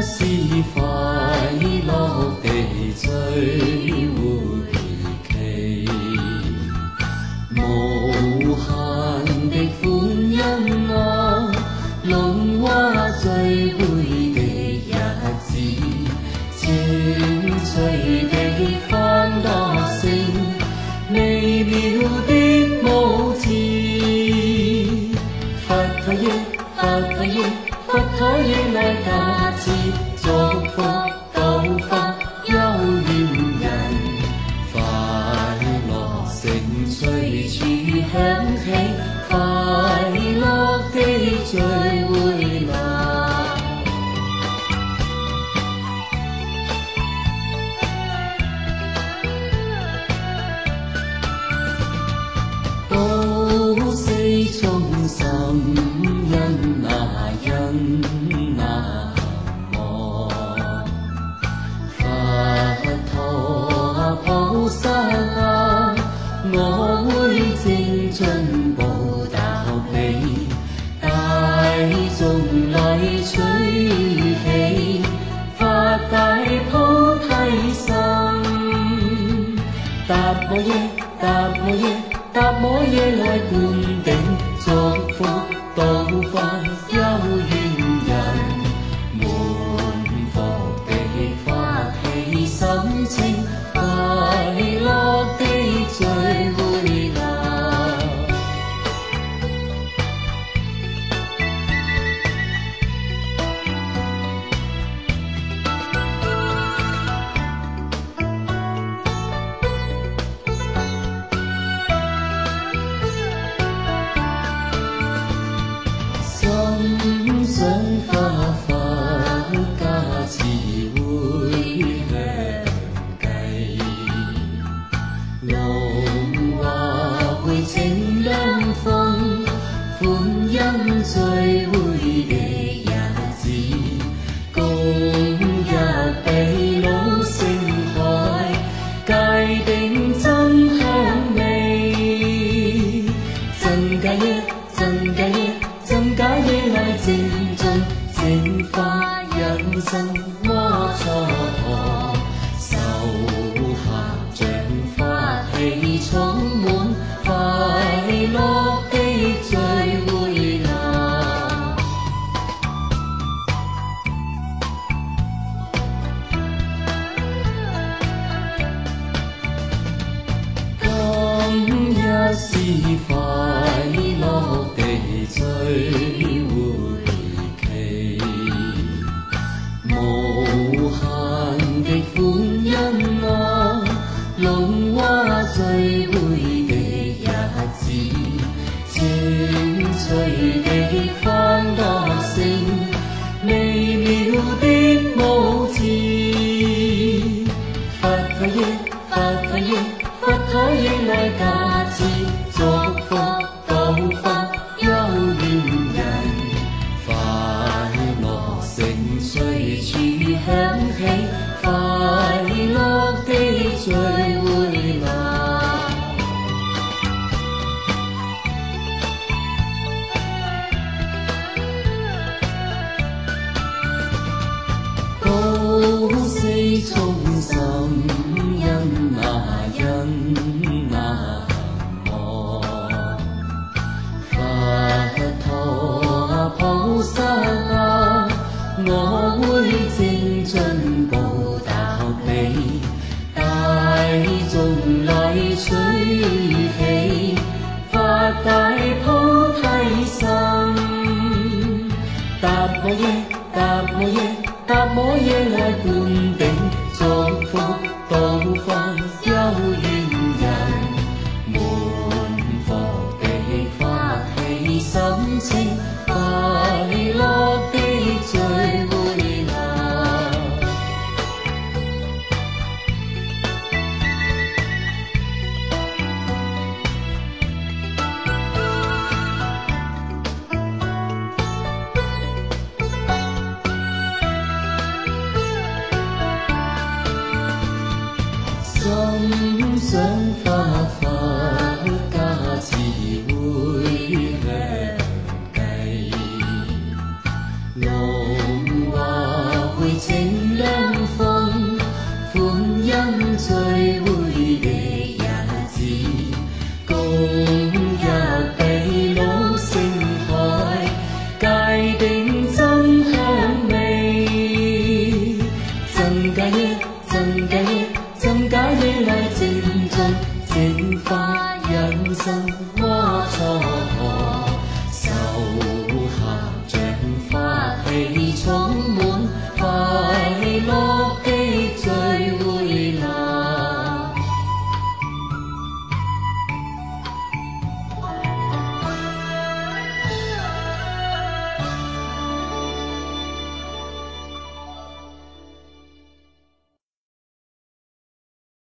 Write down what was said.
是快樂地追回期，無限的歡欣啊，龍華聚會的日子，清脆的歡樂聲，微妙的舞姿，佛陀耶，佛陀耶，佛陀耶來加持，祝福道法有緣人，快樂聲隨處響起，快樂的聚會來。都四重心因啊因啊我，佛陀菩薩啊，我會精進報答你，大眾來隨喜，發大菩提心，達摩耶，達摩耶，達摩耶來灌頂，祝福道法有緣人，滿腹的發起心情，快樂的聚會來。心想花花加持會響計，龍華會情音風，歡欣聚會的日子，共一地老盛開，界定真香味，真解耶，真解耶，真解耶來精進，淨化人生摩蹉跎，手下像法氣充滿，快樂的聚會來。今日是快樂地追回期，無限的歡欣啊，龍華聚會的日子，清脆的歡樂聲，微妙的舞姿，佛陀耶，佛陀耶，佛陀耶來加持，祝福道法有緣人，快樂聲隨處響起，快樂的聚會來。都四重心因啊因啊我，佛陀菩薩啊，我會精進報答你，大眾來隨喜，發大菩提心，達摩耶，達摩耶，達摩耶來灌頂，祝福道法有緣人，滿腹的發起心情，快樂的聚會。 我错过，受